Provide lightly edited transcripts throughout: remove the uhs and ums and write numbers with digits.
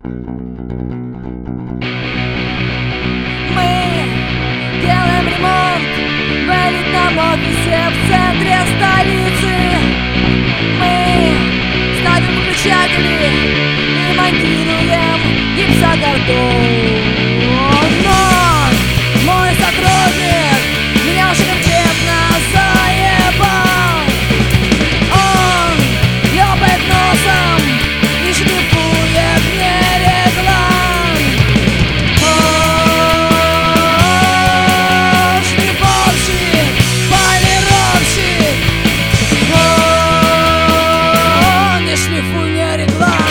Мы делаем ремонт в элитном офисе в центре столицы. Мы ставим выключатели и монтируем гипсокартон. Но мой сотрудник меня уже конкретно заебал. Он лёпает носом и шлифует мне реглан. Шлифовщик, полировщик, не шлифуй мне реглан.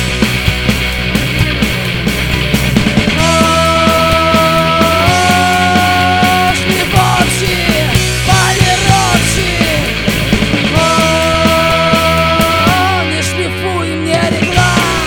Шлифовщик, полировщик, не шлифуй мне реглан.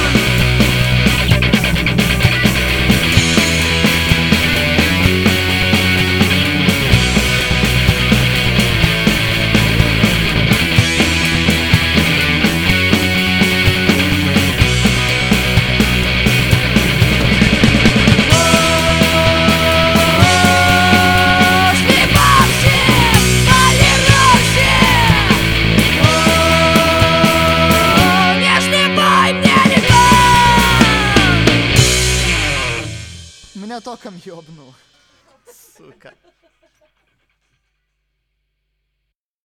Меня током ёбнул. Сука.